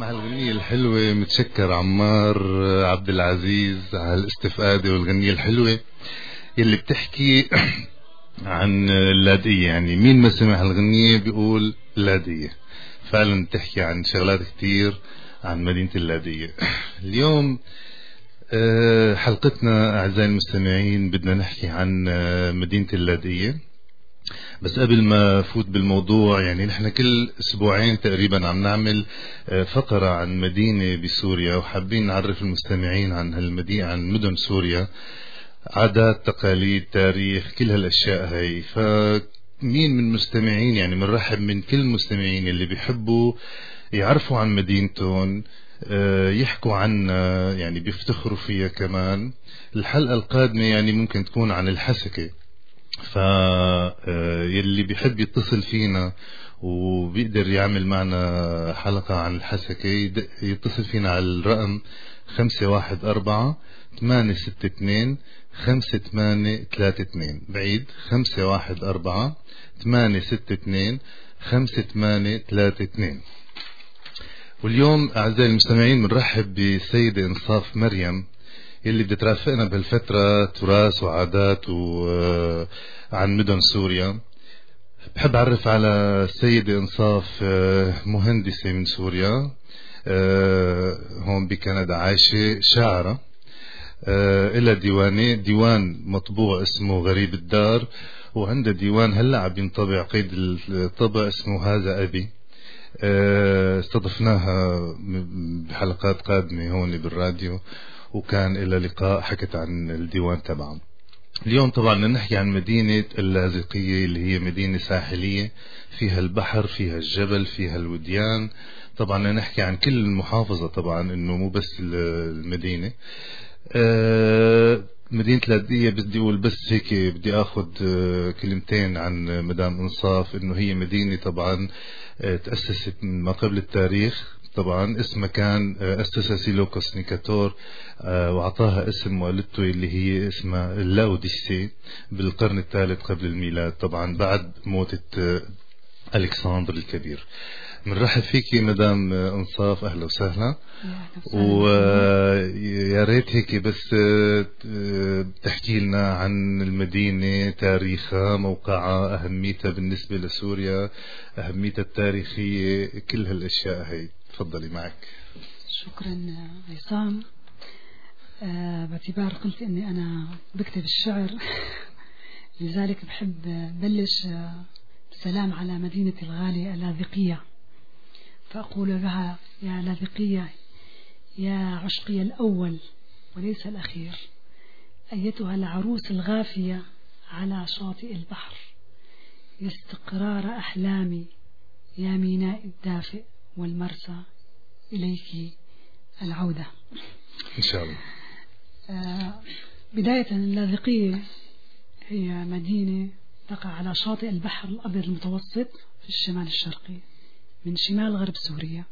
مع الغنية الحلوة. متشكر عمار عبد العزيز على الاستفادة والغنية الحلوة يلي بتحكي عن اللاذقية. يعني مين ما سمع الغنية بيقول اللاذقية، فعلا بتحكي عن شغلات كتير عن مدينة اللاذقية. اليوم حلقتنا أعزائي المستمعين بدنا نحكي عن مدينة اللاذقية. بس قبل ما فوت بالموضوع، يعني نحن كل أسبوعين تقريبا عم نعمل فقرة عن مدينة بسوريا، وحابين نعرف المستمعين عن هالمدينة، عن مدن سوريا، عادات، تقاليد، تاريخ، كل هالأشياء هاي. فمين من المستمعين، يعني بنرحب من كل المستمعين اللي بيحبوا يعرفوا عن مدينتهم، يحكوا عنها، يعني بيفتخروا فيها كمان. الحلقة القادمة يعني ممكن تكون عن الحسكة، يلي بيحب يتصل فينا وبيقدر يعمل معنا حلقة عن الحسكة يتصل فينا على الرقم 514-862-5832. بعيد 514-862-5832. واليوم أعزائي المستمعين بنرحب بسيدة إنصاف مريم يلي بترافقنا بهالفترة، تراث وعادات عن مدن سوريا. بحب أعرف على السيدة إنصاف، مهندسة من سوريا، هون بكندا عايشة، شاعرة، إلى ديوان مطبوع اسمه غريب الدار، وعندها ديوان هلأ عم ينطبع قيد الطبع اسمه هذا أبي. استضفناها بحلقات قادمة هون بالراديو، وكان إلى لقاء حكت عن الديوان تبعهم. اليوم طبعا بدنا نحكي عن مدينة اللاذقية، اللي هي مدينة ساحلية فيها البحر، فيها الجبل، فيها الوديان. طبعا بدنا نحكي عن كل المحافظة، طبعا إنه مو بس المدينة. مدينة اللاذقية بدي أقول بس هيك، بدي أخذ كلمتين عن مدام إنصاف. إنه هي مدينة طبعا تأسست من ما قبل التاريخ. طبعا اسمها كان أسسها سيلوكوس نيكاتور، وعطاها اسم والدته اللي هي اسمها اللاوديسي بالقرن الثالث قبل الميلاد، طبعا بعد موتة ألكسندر الكبير. بنرحب فيكي مدام إنصاف، أهلا وسهلا. ويا ريت هيك بس تحكي لنا عن المدينة، تاريخها، موقعها، أهميتها بالنسبة لسوريا، أهميتها التاريخية، كل هالأشياء هاي. تفضلي معك. شكرا عصام. باعتبار قلت أني أنا بكتب الشعر لذلك بحب بلش بسلام على مدينة الغالية اللاذقية، فأقول لها: يا لاذقية، يا عشقي الأول وليس الأخير، أيتها العروس الغافية على شاطئ البحر، يا استقرار أحلامي، يا ميناء الدافئ والمرسى، إليك العودة إن شاء الله. بداية اللاذقية هي مدينة تقع على شاطئ البحر الأبيض المتوسط في الشمال الشرقي من شمال غرب سوريا.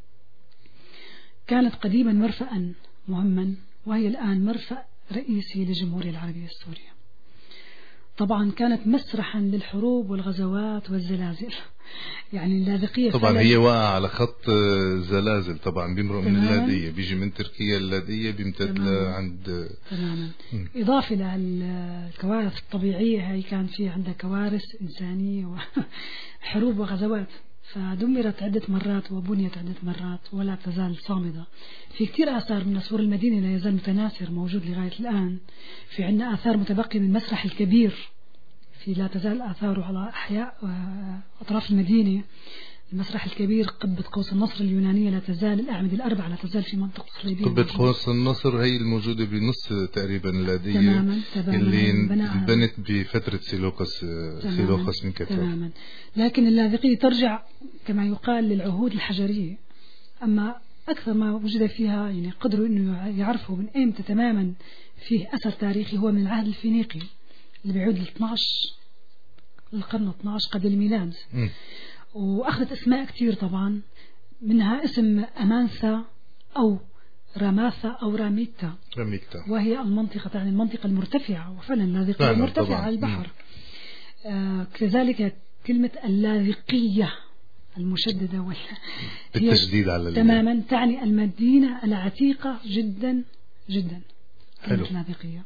كانت قديما مرفأ مهما، وهي الآن مرفأ رئيسي للجمهورية العربية السورية. طبعا كانت مسرحا للحروب والغزوات والزلازل. يعني اللاذقية طبعا هي واقعة على خط زلازل، طبعا بيمرق من اللاذقية، بيجي من تركيا اللاذقية بيمتد لعند تماما. إضافة للكوارث الطبيعية، هي كان في عندها كوارث إنسانية وحروب وغزوات، فدمرت عدة مرات وبنيت عدة مرات ولا تزال صامدة. في كتير آثار من أسوار المدينة لا يزال متناثر موجود لغاية الآن. في عندنا آثار متبقية من المسرح الكبير، في لا تزال آثاره على أحياء أطراف المدينة. المسرح الكبير، قبة قوس النصر اليونانية لا تزال، الأعمدة الأربعة لا تزال في منطقة صليبية. قبة قوس النصر هي الموجودة بنص تقريبا اللاذقية، اللي بنت بفترة سيلوكوس نيكاتور. تماما. لكن اللاذقية ترجع كما يقال للعهود الحجرية. أما أكثر ما وجد فيها، يعني قدروا إنه يعرفوا من أيمتى تماما فيه أثر تاريخي، هو من العهد الفينيقي اللي بيعود للقرن 12 قبل الميلاد. وأخذت أسماء كتير طبعا، منها اسم أمانثا أو راماثا أو راميتا، وهي المنطقة، يعني المنطقة المرتفعة، وفعلا اللاذقية مرتفعة على البحر. كذلك كلمة اللاذقية، المشددة بالتشديد على تماما تعني المدينة العتيقة جدا جدا. حلو. اللاذقية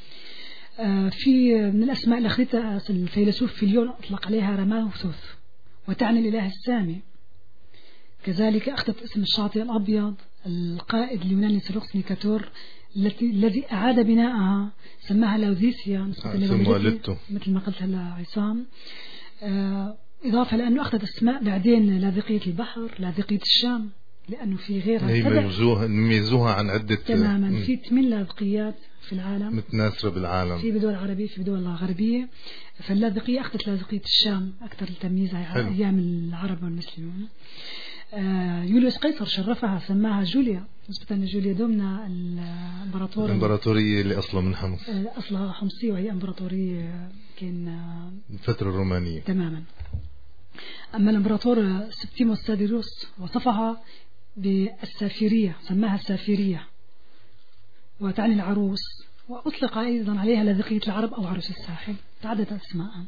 في من الأسماء اللي أخذتها الفيلسوف فيليون أطلق عليها رماوثوث وتعني الإله السامي. كذلك أخذت اسم الشاطئ الأبيض. القائد اليوناني سيلوكس نيكاتور الذي أعاد بناءها سماها لاوذيسيا نسبة لوالدته مثل ما قلت هلا عصام. إضافة لأنه أخذت اسماء بعدين لاذقية البحر، لاذقية الشام، لأنه في غيرها هي ميزوها عن عدة تماما. في 8 لاذقيات في العالم متناثرة بالعالم، في بدول عربية في بدول غربية. فاللاذقية أخذت لاذقية الشام أكثر تمييزها على أيام العرب والمسلمين. يوليوس قيصر شرفها سماها جوليا نسبة لجوليا دومنا الإمبراطورية اللي أصلها من حمص، أصلها حمصية وهي إمبراطورية كان الفترة الرومانية تماما. أما الإمبراطور سبتيموس ساديروس وصفها بالسافيرية، سماها السافيرية وتعني العروس، وأطلق أيضا عليها لاذقية العرب أو عروس الساحل، تعددت أسماء.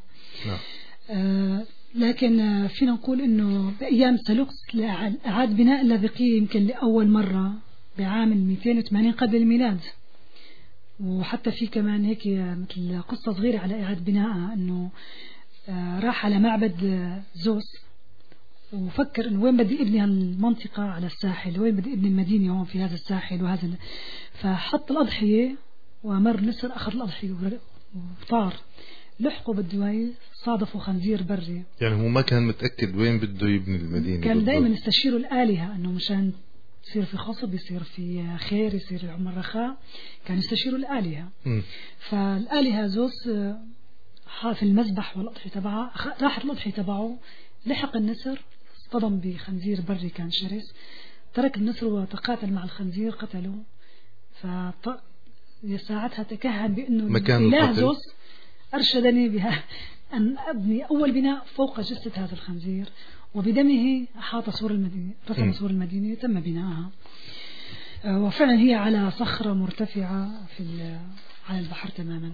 لكن فينا نقول أنه بأيام سيلوكس أعاد بناء اللاذقية يمكن لأول مرة بعام 280 قبل الميلاد. وحتى في كمان هيك مثل قصة صغيرة على إعادة بنائها، أنه راح على معبد زوس وفكر أنه وين بدي أبني المنطقة على الساحل، وين بدي أبني المدينة هون في هذا الساحل وهذا فحط الأضحية ومر نسر أخذ الأضحية وطار، لحقوا بالدواي صادفوا خنزير بري. يعني هو ما كان متأكد وين بده يبني المدينة، كان دائما يستشيروا الآلهة أنه مشان يصير في خصب، يصير في خير، يصير عمر رخاء، كان يستشيروا الآلهة. فالآلهة زوس في المذبح والأضحية تبعه، راحت الأضحية تبعه، لحق النسر، اصطدم بخنزير بري كان شرس، ترك النسر وتقاتل مع الخنزير قتله. ساعتها تكهن بأنه الإله زوس أرشدني بها أن أبني أول بناء فوق جثة هذا الخنزير، وبدمه أحاط سور المدينة، رسم سور المدينة، تم بناءها. وفعلا هي على صخرة مرتفعة على البحر تماما.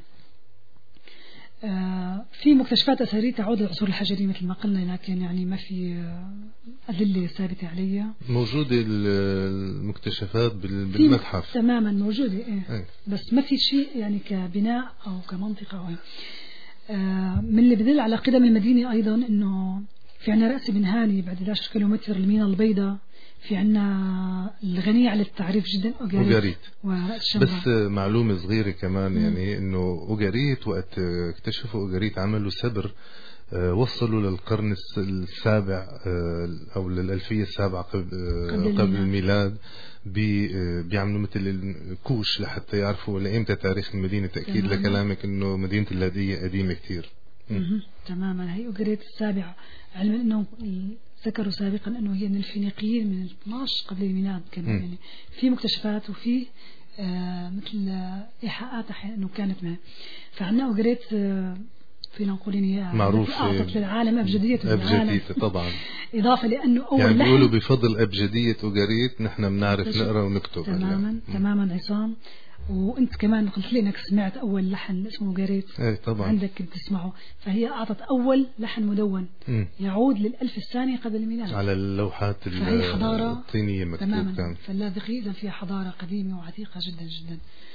في مكتشفات أثرية تعود للعصور الحجرية مثل ما قلنا، لكن يعني ما في أدلة ثابتة عليها. موجودة المكتشفات بالمتحف تماما موجودة بس ما في شيء يعني كبناء أو كمنطقة أو من اللي بدل على قدم المدينة أيضا إنه في عنا رأس بن هاني بعد 11 كيلومتر المينا البيضاء، في عنا الغنية على التعريف جدا أوغاريت. بس معلومة صغيرة كمان يعني إنه أوغاريت وقت اكتشفوا أوغاريت عملوا سبر وصلوا للقرن السابع أو للألفية السابعة قبل الميلاد، بيعملوا مثل الكوش لحتى يعرفوا لإمتى تاريخ المدينة. تأكيد لكلامك إنه مدينة اللاذقية قديمة كتير. تماما. هي أوغاريت السابعة، علما إنه ذكروا سابقا أنه هي من الفينيقيين من 12 قبل الميلاد كمان. يعني في مكتشفات وفي مثل إيحاءات أحيانا أنه كانت معه. فعنا أوغاريت فينا نقول إن هي معروف أعطت للعالم أبجدية طبعا. إضافة لأنه أول يعني بيقولوا بفضل أبجدية أوغاريت نحن بنعرف نقرأ ونكتب. تماما عصام. وانت كمان قلت لي انك سمعت اول لحن اسمه أوغاريت. طبعا عندك كنت تسمعه. فهي اعطت اول لحن مدون يعود للألف الثاني قبل الميلاد على اللوحات الطينية مكتوب كان. فاللاذقية اذا فيها حضارة قديمة وعتيقة جدا جدا.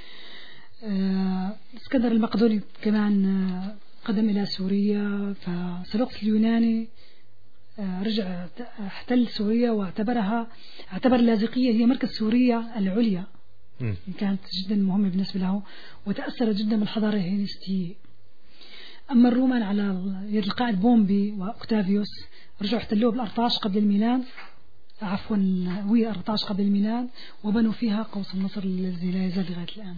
اسكندر المقدوني كمان قدم الى سوريا، فسيلوكس اليوناني رجع احتل سوريا اعتبر اللاذقية هي مركز سوريا العليا. كانت جدا مهمة بالنسبة له، وتأثر جدا بالحضارة الهيلينستية. أما الرومان على يد القائد بومبي وأوكتافيوس رجعوا احتلوه بال14 قبل الميلاد، عفوا وهي 14 قبل الميلاد، وبنوا فيها قوس النصر الذي لا يزال لغاية الآن.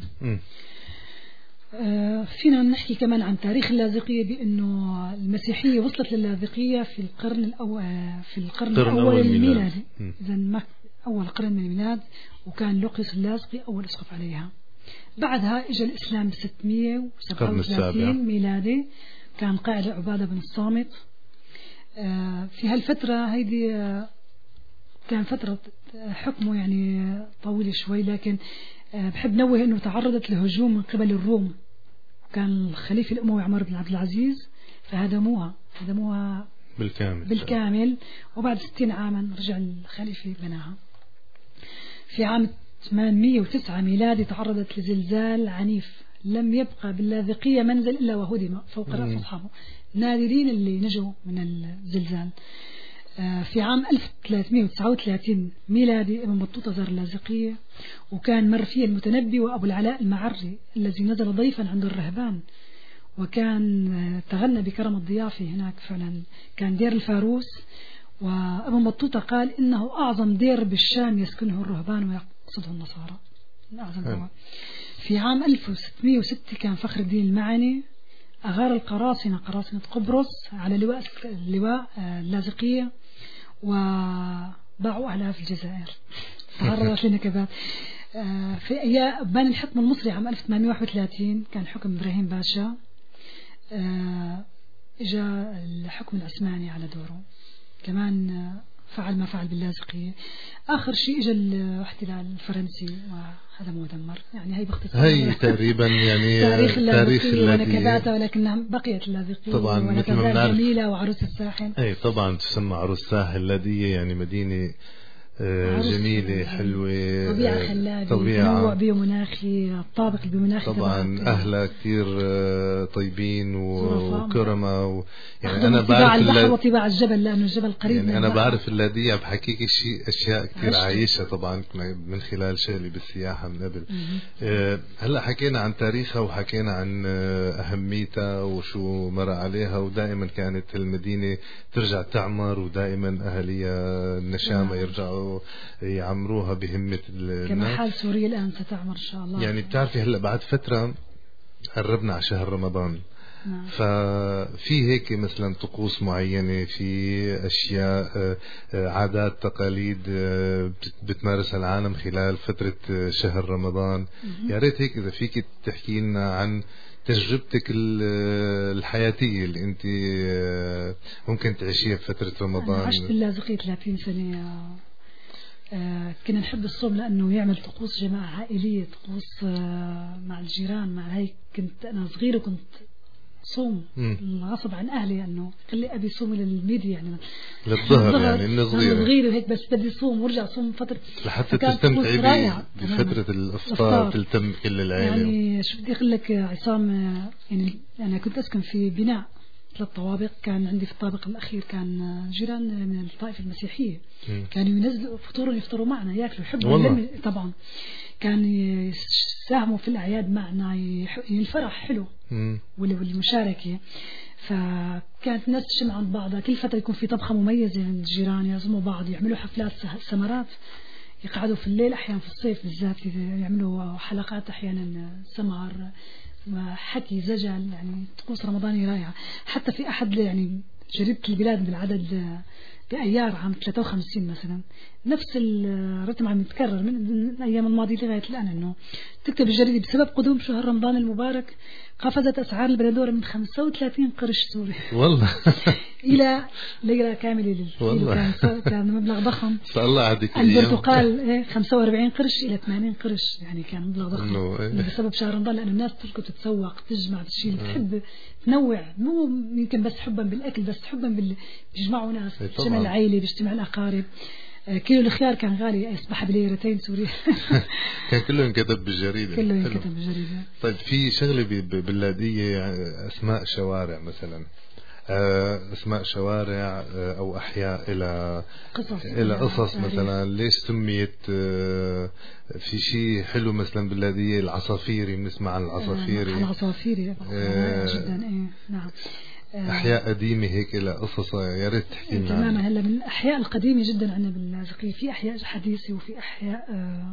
فينا نحكي كمان عن تاريخ اللاذقية بأنه المسيحية وصلت لللاذقية في القرن الأول الميلادي. إذا أول قرن من الميلاد، وكان لوقيوس اللاذقي أول أسقف عليها. بعدها إجا الإسلام 637 ميلادي، كان قائد عبادة بن الصامت. في هالفترة هيدي كان فترة حكمه يعني طويلة شوي، لكن بحب نوه أنه تعرضت لهجوم من قبل الروم. كان الخليفة الأموي عمر بن عبد العزيز فهدموها بالكامل. وبعد 60 عاما رجع الخليفة بناها. في عام 809 ميلادي تعرضت لزلزال عنيف، لم يبقى باللاذقية منزل إلا وهدم فوق رأس أصحابه، نادرين اللي نجوا من الزلزال. في عام 1339 ميلادي ابن بطوطة زار اللاذقية، وكان مر فيه المتنبي وأبو العلاء المعري الذي نزل ضيفا عند الرهبان، وكان تغنى بكرم الضيافة هناك. فعلا كان دير الفاروس، وابن بطوطة قال إنه أعظم دير بالشام يسكنه الرهبان ويقصده النصارى، أعظم. في عام 1606 كان فخر الدين المعني أغار القراصنة، قراصنة قبرص، على لواء اللاذقية، وضاعوا أهلها في الجزائر. تعرضت لنكبات. في أيام بان الحكم المصري عام 1831 كان حكم إبراهيم باشا، إجا الحكم العثماني على دوره، كمان فعل ما فعل باللاذقية. آخر شيء إجا الاحتلال الفرنسي وهدم ودمر. يعني هي باختصار هي تقريبا يعني تاريخ اللاذقية ونكباتها، ولكنها بقيت اللاذقية طبعا مثل ما بنعرف جميلة. وعروس الساحل، أي طبعا تسمى عروس الساحل اللاذقية، يعني مدينة جميلة حلوة، طبيعة خلابة، تنوع بيومناخي، الطابق البيومناخي طبعا أهلها كتير طيبين وكرمة يعني أنا بعرف البحر وطباع الجبل، لأنه الجبل قريب يعني من أنا البحر. بعرف اللاذقية بحكيك أشياء كتير عايشة طبعا من خلال شغلي بالسياحة من قبل. هلأ حكينا عن تاريخها وحكينا عن أهميتها وشو مر عليها، ودائما كانت المدينة ترجع تعمر، ودائما أهلية النشامة يرجعوا يعمروها بهمة الناس، كما حال سوريا الآن ستعمر إن شاء الله. يعني بتعرفي هلأ بعد فترة قربنا على شهر رمضان، ففي هيك مثلا طقوس معينة، في أشياء عادات تقاليد بتمارسها العالم خلال فترة شهر رمضان. يا ريت هيك إذا فيك تحكي لنا عن تجربتك الحياتية اللي أنت ممكن تعيشيها بفترة رمضان. أنا عشت باللاذقية 30 سنة. كنا نحب الصوم لأنه يعمل طقوس جماعة عائلية، طقوس مع الجيران، مع هيك. كنت أنا صغيرة كنت صوم غصب عن أهلي، أنه خلي أبي صوم للميديا يعني للظهر، يعني إنه صغيرة وهيك، بس بدي صوم وارجع صوم فترة لحتى تستمتعي بفترة الإفطار، تلتم كل العائلة. يعني شو بدي أقول لك عصام، يعني أنا كنت أسكن في بناء 3 طوابق، كان عندي في الطابق الأخير كان جيران من الطائفة المسيحية، كانوا ينزلوا فطور يفطروا معنا، يأكلوا، يحبوا طبعا، كان يساهموا في الأعياد معنا، الفرح حلو والمشاركة. فكانت الناس تجمع عند بعضها، كل فترة يكون في طبخة مميزة عند الجيران، يعزموا بعض، يعملوا حفلات سمرات، يقعدوا في الليل، أحيانا في الصيف بالذات يعملوا حلقات، أحيانا سمر وحكي زجل، يعني طقوس رمضاني رائعة. حتى في أحد يعني جريدة البلاد بالعدد بأيار عام 53 مثلا، نفس الرتم عم يتكرر من الأيام الماضية لغاية الآن، أنه تكتب الجريدة بسبب قدوم شهر رمضان المبارك قفزت أسعار البندورة من 35 قرش سوري والله إلى ليرة كاملة للكيلو، كان مبلغ ضخم. الله عادك. البرتقال 45 قرش إلى 80 قرش، يعني كان مبلغ ضخم بسبب شهر رمضان، لأن الناس تركض تتسوق تجمع الشيء اللي تحب تنوع، مو يمكن بس حبا بالأكل، بس حبا بيجمعوا ناس، بيجتمع العائلة، بيجتمع الأقارب. كيلو الخيار كان غالي، أصبح بليرتين سوري كان كله ينكتب بالجريدة، كله ينكتب بالجريدة. طيب في شغلة باللاذقية، أسماء شوارع مثلا، أسماء شوارع أو أحياء إلى قصص مثلا، ليش سميت؟ في شيء حلو مثلا باللاذقية العصافيري، بنسمع عن العصافيري. العصافيري جدا، نعم. أحياء قديمة هيك لا قصصها، يا ريت تحكي لنا. تماما. هلا من الأحياء القديمة جدا عندنا باللاذقية، في أحياء حديثة وفي أحياء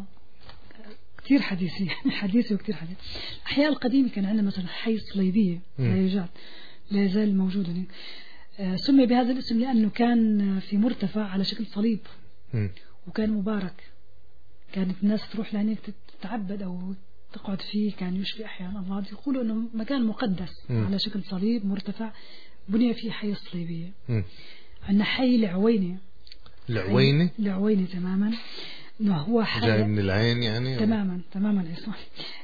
كتير حديثة، حديثة وكتير حديثة. الأحياء القديمة كان عندنا مثلا حي الصليبية، لا يوجد، لا يزال موجود هناك. سمي بهذا الاسم لأنه كان في مرتفع على شكل صليب، وكان مبارك، كانت الناس تروح لهناك تتعبد أو تقعد فيه، كان يشفي أحيانا الله. يقولوا أنه مكان مقدس على شكل صليب مرتفع، بني فيه حي الصليبية. عندنا حي العوينة. العوينة تماما، إنه هو حي جاي من العين يعني. تماما عصام.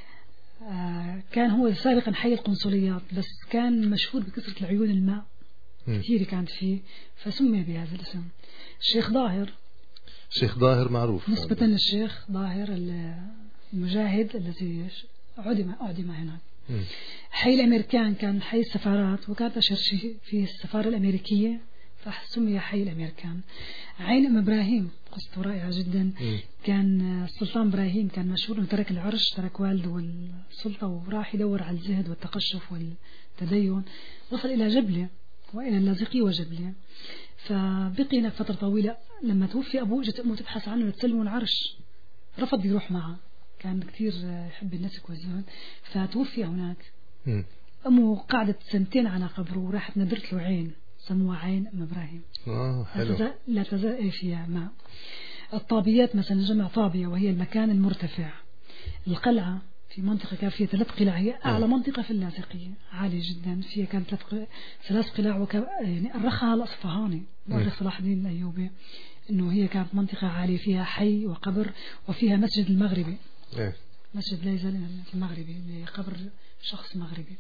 كان هو سابقا حي القنصليات، بس كان مشهور بكثرة العيون الماء، كثير كانت فيه، فسمي بهذا الاسم. الشيخ ظاهر. الشيخ ظاهر معروف نسبة للشيخ ظاهر المجاهد الذي أعدم هناك. حي الأمريكان كان حي السفارات، وكانت أشهر شيء فيه السفارة الأمريكية، فسمي حي الأمريكان. عين أم إبراهيم قصته رائعة جدا. كان السلطان إبراهيم كان مشهور أنه ترك العرش، ترك والده والسلطة وراح يدور على الزهد والتقشف والتدين، وصل إلى جبلة وإلى اللاذقية وجبلة، فبقي هناك فترة طويلة. لما توفي أبوه جت أمه تبحث عنه لتسلمه العرش، رفض يروح معه، كان كثير يحب النسك والزهد، فتوفي هناك. أمه قعدت 2 على قبره، وراحت ندرت له عين سموها عين أم إبراهيم. حلو. لا تزال فيها ماء. الطابيات مثلا جمع طابية، وهي المكان المرتفع. القلعة في منطقة كان فيها 3 قلاع، هي أعلى منطقة في اللاذقية، عالية جدا، فيها كانت 3 قلاع، يعني أرخها الأصفهاني مؤرخ صلاح الدين الأيوبي إنه هي كانت منطقة عالية، فيها حي وقبر، وفيها مسجد المغربي. مسجد لا يزال المغربي لقبر شخص مغربي.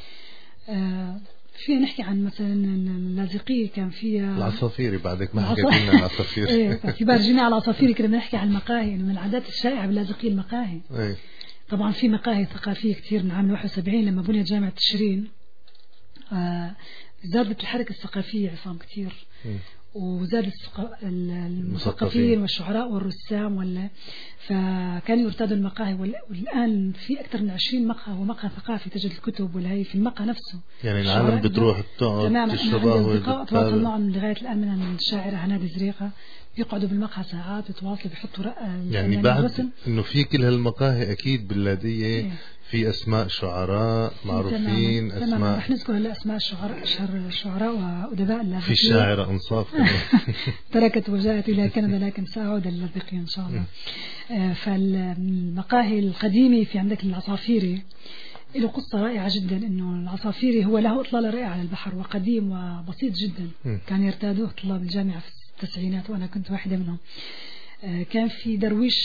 فيها نحكي عن مثلا اللاذقية كان فيها العصافيري، بعدك ما حكيت لنا عن العصافيري. اعتبار جينا على العصافيري كنا بنحكي عن المقاهي، إنه من العادات الشائعة باللاذقية المقاهي. طبعا في مقاهي ثقافية كثير من عام 71 لما بنيت جامعة تشرين، زادت الحركة الثقافية عصام كثير، وزاد المثقفين والشعراء والرسام فكانوا يرتادوا المقاهي. والآن في أكثر من 20 مقهى ومقهى ثقافي تجد الكتب والهي في المقهى نفسه. يعني العالم بتروح تقعد تشربها تواصل معهم لغاية الآن من الشاعرة هنادي زريقة، بيقعدوا بالمقهى ساعات وتواصلوا، بيحطوا يعني بعد إنه في كل هالمقاهي أكيد باللاذقية في أسماء شعراء معروفين. أسماء رح نذكر هلا أسماء الشعراء، أشهر الشعراء وأدباء اللاذقية. في الشاعرة أنصاف تركت وجاءت إلى كندا لكن سأعود للاذقية إن شاء الله. فالمقاهي القديمة في عندك العصافيري له قصة رائعة جدا، إنه العصافيري هو له إطلالة رائعة على البحر، وقديم وبسيط جدا. كان يرتادوه طلاب الجامعة في التسعينات وأنا كنت واحدة منهم. كان في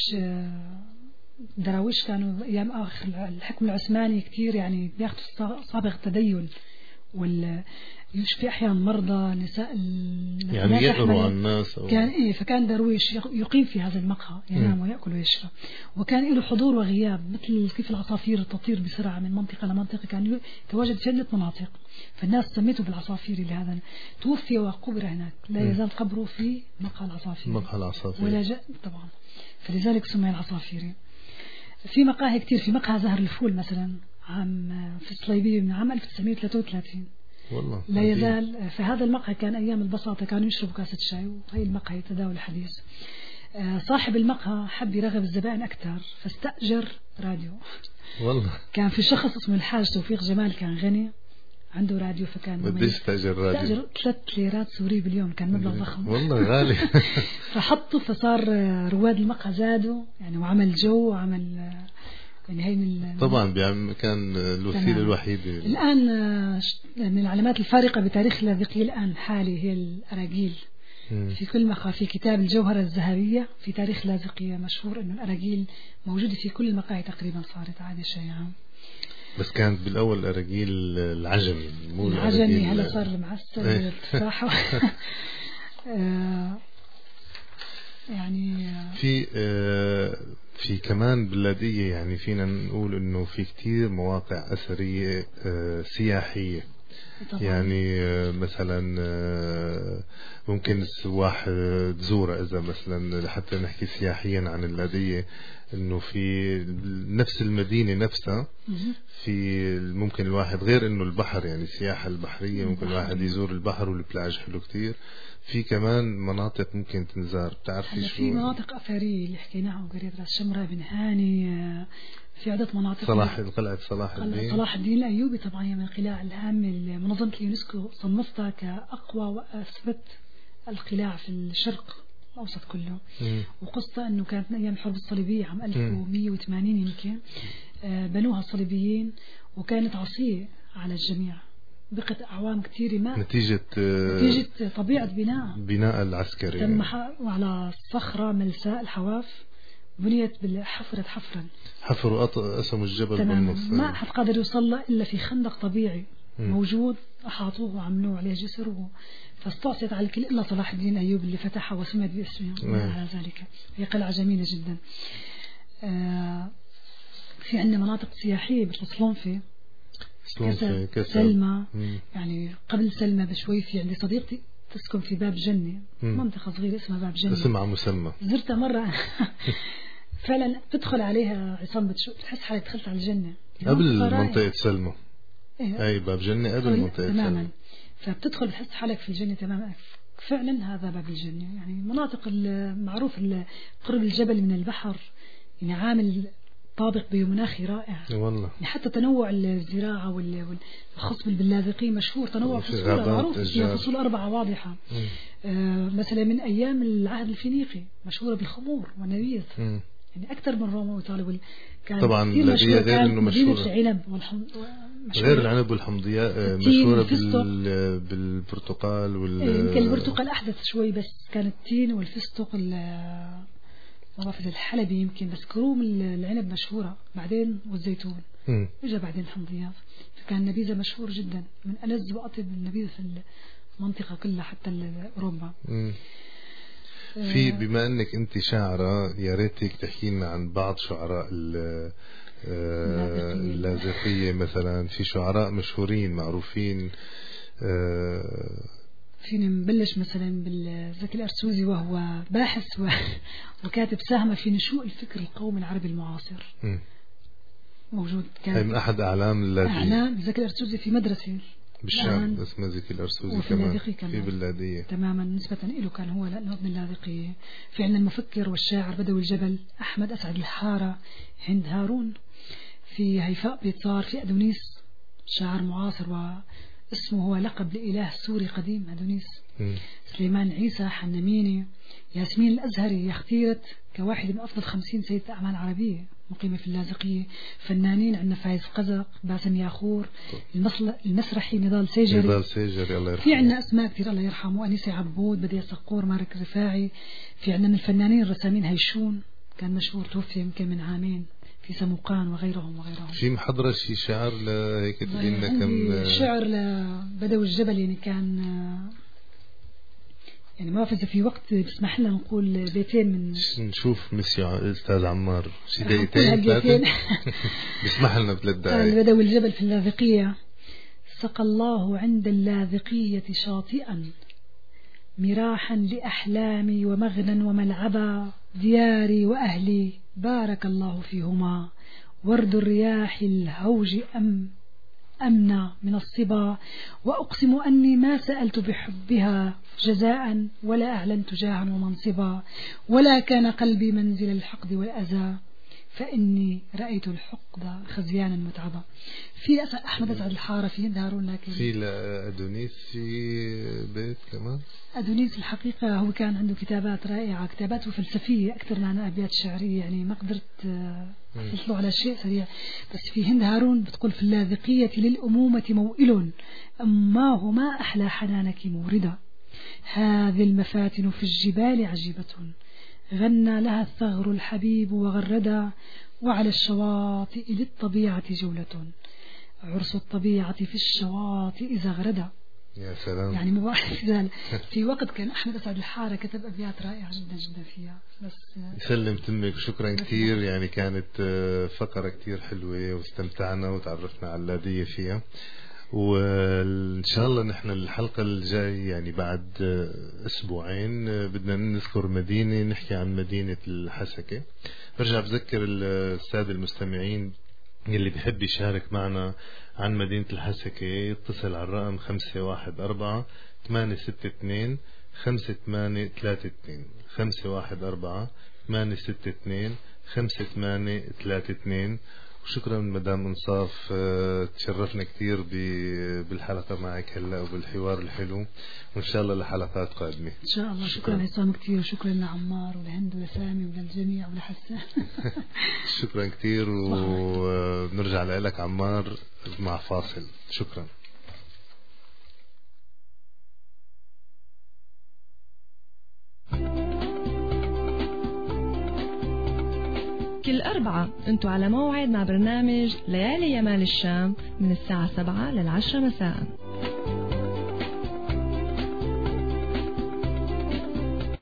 دراويش كانوا أيام آخر الحكم العثماني كتير يعني بياخدوا صابغ التدين يشفي أحيانا مرضى نساء يعني يقروا عن الناس كان فكان درويش يقيم في هذا المقهى، ينام ويأكل ويشرب، وكان له حضور وغياب مثل كيف العصافير تطير بسرعة من منطقة لمنطقة، كان يتواجد في عدة مناطق، فالناس سميته بالعصافير لهذا. توفي وقبر هناك، لا يزال قبره في مقهى العصافير ولا جاء طبعا، فلذلك سمي العصافيري. في مقاهي كتير، في مقهى زهر الفول مثلا في الصليبية من عام 1933 والله لا يزال. فهذا المقهى كان أيام البساطة كانوا يشربوا كاسة شاي، وهي المقهى يتداول الحديث. صاحب المقهى حب يرغب الزبائن أكثر فاستأجر راديو. والله كان في شخص اسمه الحاج توفيق جمال، كان غني عنده راديو، فكان بديش استأجر راديو، استأجر 3 ليرات سوري باليوم، كان مبلغ ضخم والله غالي. فحطوا، فصار رواد المقهى زادوا يعني، وعمل جو وعمل يعني هي من طبعا كان الوسيلة الوحيدة. الآن من العلامات الفارقة بتاريخ اللاذقية الآن حالي هي الأراجيل. في كل مقهى، في كتاب الجوهرة الذهبية في تاريخ اللاذقية مشهور إنه الأراجيل موجودة في كل المقاهي تقريبا، صارت عادة شائعة. بس كانت بالأول الأراجيل العجمي، مو العجمي، هلا صار المعسل التفاحة. يعني في كمان باللاذقية يعني فينا نقول إنه في كتير مواقع أثرية سياحية طبعا. يعني مثلا ممكن السواح تزورها إذا مثلا حتى نحكي سياحيا عن اللاذقية، إنه في نفس المدينة نفسها في ممكن الواحد غير إنه البحر يعني السياحة البحرية ممكن الواحد يزور البحر والبلاج حلو كتير. في كمان مناطق ممكن تنزار، بتعرفي شو؟ في مناطق أثرية اللي حكيناها وقريت راس شمرة بن هاني، في عدة مناطق. قلعة صلاح الدين الأيوبي طبعا هي من القلاع الهامة اللي منظمة اليونسكو صنفتها كأقوى وأثبت القلاع في الشرق الأوسط كله. وقصة أنه كانت من أيام الحرب الصليبية عام 1180 يمكن بنوها الصليبيين، وكانت عصية على الجميع، بقت أعوام كثيرة ما نتيجة طبيعة بناء العسكري تم على صخرة ملساء الحواف، بنيت حفروا قسموا الجبل بالنص، ما حد قادر يوصل له إلا في خندق طبيعي موجود، أحاطوه وعملوه عليه جسر فاستعصت على الكل إلا صلاح الدين أيوب اللي فتحها وسمت باسمه على ذلك. هي قلعة جميلة جدا. في عندنا مناطق سياحية مثل صلونفي، سلمى. يعني قبل سلمى بشوي في عندي صديقتي تسكن في باب جنة، منطقة صغيرة اسمها باب جنة، اسمها مسمى، زرتها مرة. فعلا تدخل عليها عصام بتحس حالك دخلت على الجنة قبل منطقة سلمى. أي باب جنة قبل منطقة تماما سلمى. فبتدخل تحس حالك في الجنة تماما. فعلا هذا باب الجنة. يعني مناطق المعروف قرب الجبل من البحر، يعني عامل طابق بمناخي رائع والله. يعني حتى تنوع الزراعة والخصب باللاذقية مشهور، تنوع فصول معروف، فيها فصول 4 واضحة. مثلا من أيام العهد الفينيقي مشهورة بالخمور والنبيذ، يعني أكثر من روما وإيطاليا. كان طبعا الذي غير إنه مشهورة العنب غير العنب والحمضيات مشهورة بالبرتقال يمكن البرتقال أحدث شوي، بس كان التين والفستق في الحلبي يمكن، بس كروم العنب مشهورة بعدين، والزيتون إجا بعدين الحمضيات. فكان النبيذ مشهور جدا، من ألذ وأطيب النبيذ في المنطقة كلها حتى أوروبا. في بما أنك أنت شاعرة، يا ريتك تحكي لنا عن بعض شعراء اللاذقية مثلا. في شعراء مشهورين معروفين. فينا نبلش مثلا بالزكي الأرسوزي، وهو باحث وكاتب ساهم في نشوء الفكر القومي العربي المعاصر. موجود كان من أحد أعلام اللاذقية. أعلام زكي الأرسوزي في مدرسة بالشام اسمه زكي الأرسوزي كمان في باللاذقية تماما. نسبة له كان هو لأنه ابن اللاذقية. في عندنا المفكر والشاعر بدوي الجبل أحمد أسعد الحارة، هند هارون. في هيفاء بيطار، في أدونيس شاعر معاصر واسمه هو لقب لإله سوري قديم أدونيس. سليمان عيسى حنميني. ياسمين الأزهري اختيرت كواحد من أفضل 50 سيدة أعمال عربية مقيمة في اللاذقية. فنانين عندنا فايز قزق، باسم ياخور، المسرحي نضال سيجري الله يرحمه. في عندنا أسماء كثير الله يرحمه، أنيسة عبود، بديع صقور، مارك رفاعي. في عندنا من الفنانين الرسامين هيشون كان مشهور، توفي يمكن من عامين، في سموقان وغيرهم. في محضرة شي شعر هيك تدينا كم شعر لبدوي الجبل، يعني كان يعني ما إذا في وقت بسمح لنا نقول بيتين من نشوف مسيو أستاذ عمار شي دقيقتين 3 بسمح لنا 3 دقائق. بدوي الجبل في اللاذقية. سقى الله عند اللاذقية شاطئا مراحا لأحلامي ومغنى وملعبا، دياري وأهلي بارك الله فيهما، ورد الرياح الهوج أمنى من الصبا، وأقسم أني ما سألت بحبها جزاء ولا أعلنت جاها ومنصبا، ولا كان قلبي منزل الحقد والأذى، فإني رأيت الحقد خزيانا متعبا. في أحمد أسعد الحارة في دارون، لكن في أدونيس في بيت كمان. أدونيس الحقيقة هو كان عنده كتابات رائعة، كتاباته فلسفية أكثر من أبيات شعرية، يعني ما قدرت أحصله على شيء سريع. بس في هند هارون بتقول: في اللاذقية للأمومة موئل، أماه ما أحلى حنانك موردة، هذه المفاتن في الجبال عجيبة، غنى لها الثغر الحبيب وغردا، وعلى الشواطئ للطبيعة جولة، عرس الطبيعة في الشواطئ إذا غردا. يا سلام. يعني في وقت كان أحمد أسعد الحارة كتب أبيات رائعة جدا جدا فيها. بس يسلم تمك، شكرا كثير. يعني كانت فقرة كثير حلوة واستمتعنا وتعرفنا على اللاذقية فيها. وإن شاء الله نحن الحلقة الجاي يعني بعد أسبوعين بدنا نذكر مدينة، نحكي عن مدينة الحسكة. برجع بذكر السادة المستمعين اللي بيحب يشارك معنا عن مدينة الحسكة يتصل على الرقم 514-862-5832 514-862-5832. وشكرا مدام انصاف، تشرفنا كثير بالحلقة معك هلا وبالحوار الحلو، وإن شاء الله لحلقات قادمة إن شاء الله. شكرا عصام كثير، وشكرا لعمار ولهند ولسامي وللجميع ولحسان. شكرا كثير، ونرجع لك عمار مع فاصل. شكرا. كل أربعة أنتوا على موعد مع برنامج ليالي يمال الشام من الساعة 7 لل10 مساء.